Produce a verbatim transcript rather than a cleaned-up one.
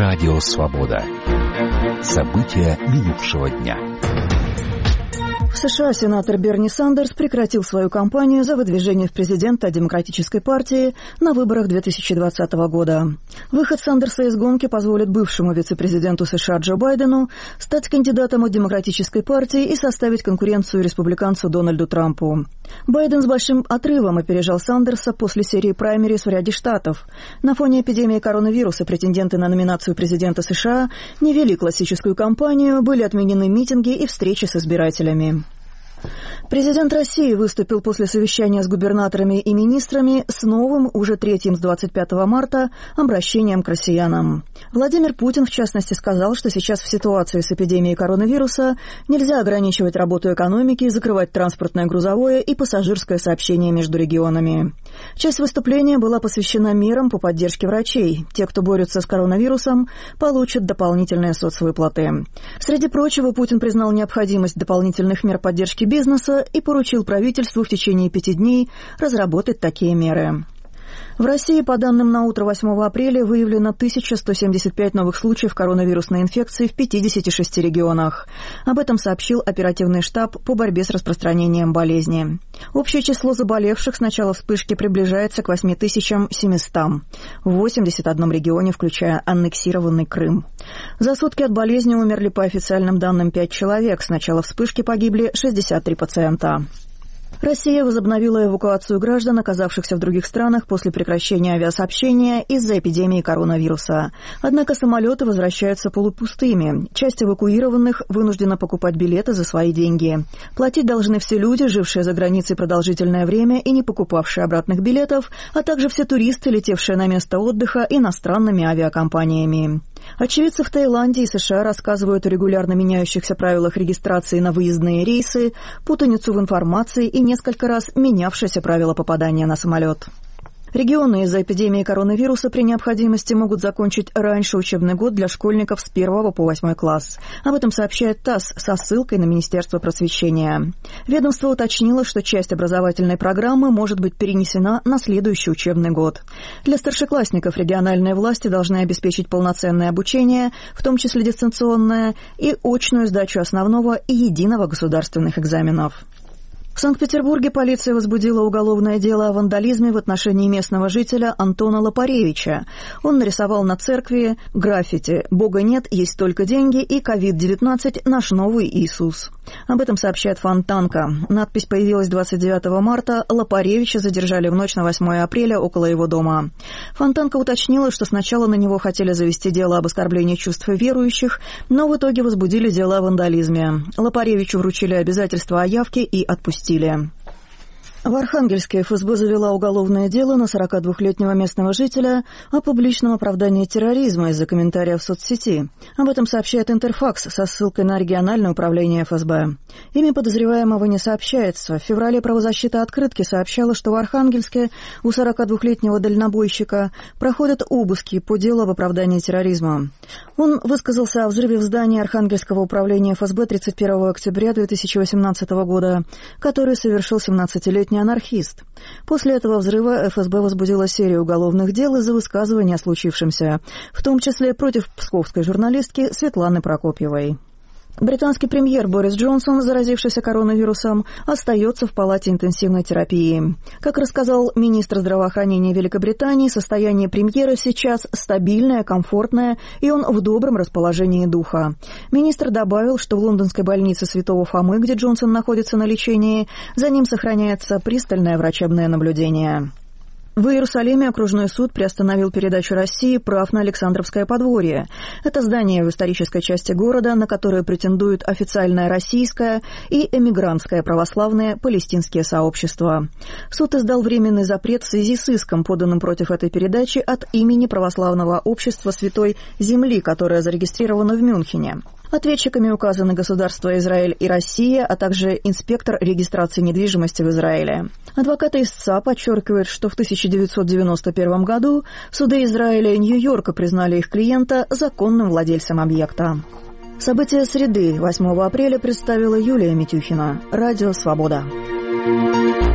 Радио «Свобода». События минувшего дня. В США сенатор Берни Сандерс прекратил свою кампанию за выдвижение в президенты от Демократической партии на выборах две тысячи двадцатого года. Выход Сандерса из гонки позволит бывшему вице-президенту США Джо Байдену стать кандидатом от Демократической партии и составить конкуренцию республиканцу Дональду Трампу. Байден с большим отрывом опережал Сандерса после серии праймериз в ряде штатов. На фоне эпидемии коронавируса претенденты на номинацию президента США не вели классическую кампанию, были отменены митинги и встречи с избирателями. Президент России выступил после совещания с губернаторами и министрами с новым, уже третьим с двадцать пятого марта, обращением к россиянам. Владимир Путин, в частности, сказал, что сейчас в ситуации с эпидемией коронавируса нельзя ограничивать работу экономики, закрывать транспортное, грузовое и пассажирское сообщение между регионами. Часть выступления была посвящена мерам по поддержке врачей. Те, кто борются с коронавирусом, получат дополнительные соцвыплаты. Среди прочего, Путин признал необходимость дополнительных мер поддержки бизнеса и поручил правительству в течение пяти дней разработать такие меры. В России, по данным на утро восьмого апреля, выявлено тысяча сто семьдесят пять новых случаев коронавирусной инфекции в пятидесяти шести регионах. Об этом сообщил оперативный штаб по борьбе с распространением болезни. Общее число заболевших с начала вспышки приближается к восьми тысячам семистам в восьмидесяти одном регионе, включая аннексированный Крым. За сутки от болезни умерли по официальным данным пять человек. С начала вспышки погибли шестьдесят три пациента. Россия возобновила эвакуацию граждан, оказавшихся в других странах после прекращения авиасообщения из-за эпидемии коронавируса. Однако самолеты возвращаются полупустыми. Часть эвакуированных вынуждена покупать билеты за свои деньги. Платить должны все люди, жившие за границей продолжительное время и не покупавшие обратных билетов, а также все туристы, летевшие на место отдыха иностранными авиакомпаниями. Очевидцы в Таиланде и США рассказывают о регулярно меняющихся правилах регистрации на выездные рейсы, путаницу в информации и несколько раз менявшиеся правила попадания на самолет. Регионы из-за эпидемии коронавируса при необходимости могут закончить раньше учебный год для школьников с первого по восьмой класс. Об этом сообщает ТАСС со ссылкой на Министерство просвещения. Ведомство уточнило, что часть образовательной программы может быть перенесена на следующий учебный год. Для старшеклассников региональные власти должны обеспечить полноценное обучение, в том числе дистанционное, и очную сдачу основного и единого государственных экзаменов. В Санкт-Петербурге полиция возбудила уголовное дело о вандализме в отношении местного жителя Антона Лопаревича. Он нарисовал на церкви граффити «Бога нет, есть только деньги» и ковид девятнадцать «Наш новый Иисус». Об этом сообщает Фонтанка. Надпись появилась двадцать девятого марта. Лопаревича задержали в ночь на восьмое апреля около его дома. Фонтанка уточнила, что сначала на него хотели завести дело об оскорблении чувств верующих, но в итоге возбудили дело о вандализме. Лопаревичу вручили обязательства о явке и отпустили. В Архангельске ФСБ завела уголовное дело на сорокадвухлетнего местного жителя о публичном оправдании терроризма из-за комментариев в соцсети. Об этом сообщает Интерфакс со ссылкой на региональное управление ФСБ. Имя подозреваемого не сообщается. В феврале правозащита «Открытки» сообщала, что в Архангельске у сорокадвухлетнего дальнобойщика проходят обыски по делу об оправдании терроризма. Он высказался о взрыве в здании Архангельского управления ФСБ тридцать первого октября две тысячи восемнадцатого года, который совершил семнадцатилетний анархист. После этого взрыва ФСБ возбудила серию уголовных дел из-за высказывания о случившемся, в том числе против псковской журналистки Светланы Прокопьевой. Британский премьер Борис Джонсон, заразившийся коронавирусом, остается в палате интенсивной терапии. Как рассказал министр здравоохранения Великобритании, состояние премьера сейчас стабильное, комфортное, и он в добром расположении духа. Министр добавил, что в лондонской больнице Святого Фомы, где Джонсон находится на лечении, за ним сохраняется пристальное врачебное наблюдение. В Иерусалиме окружной суд приостановил передачу России прав на Александровское подворье. Это здание в исторической части города, на которое претендуют официальное российское и эмигрантское православное палестинские сообщества. Суд издал временный запрет в связи с иском, поданным против этой передачи от имени православного общества Святой Земли, которое зарегистрировано в Мюнхене. Ответчиками указаны государства Израиль и Россия, а также инспектор регистрации недвижимости в Израиле. Адвокаты истца подчеркивают, что в тысяча девятьсот девяносто первом году суды Израиля и Нью-Йорка признали их клиента законным владельцем объекта. События среды восьмого апреля представила Юлия Митюхина. Радио «Свобода».